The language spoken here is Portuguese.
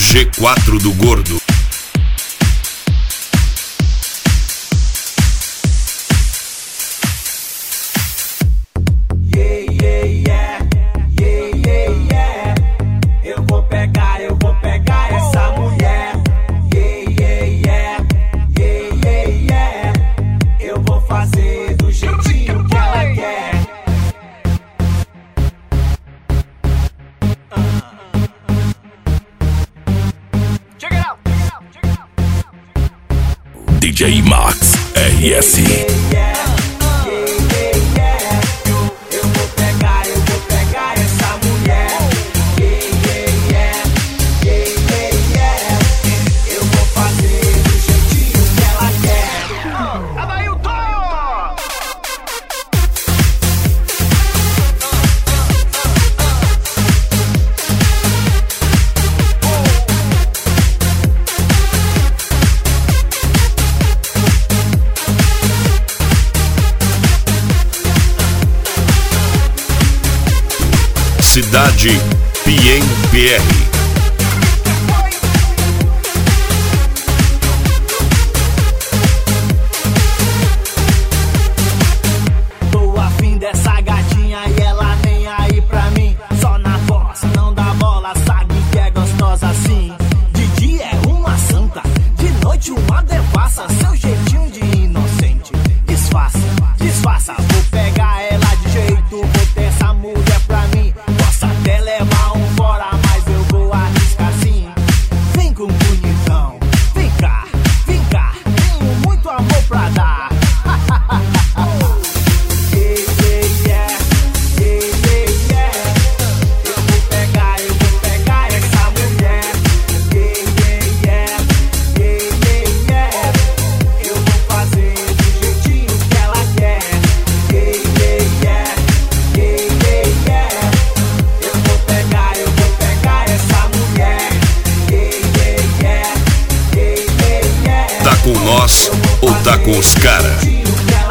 G4 do Gordo. DJ Max RS. Eu vou pegar essa mulher. Eu vou fazer do jeitinho que ela quer. Adailton! Cidade PNPR. Tô afim dessa gatinha e ela nem aí pra mim. Só na voz, não dá bola, sabe que é gostosa assim. De dia é uma santa, de noite uma devassa. Seu jeitinho de inocente, disfarça. Vou pegar ela de jeito, vou ter essa mulher pra mim. Posso até levar um fora, mas eu vou arriscar sim. Vem com bonitão, vem cá, tenho muito amor pra dar. Eu vou pegar essa mulher. Eu vou fazer do jeitinho que ela quer. Eu vou pegar essa mulher. Tá com nós ou tá com os cara? Do jeitinho que ela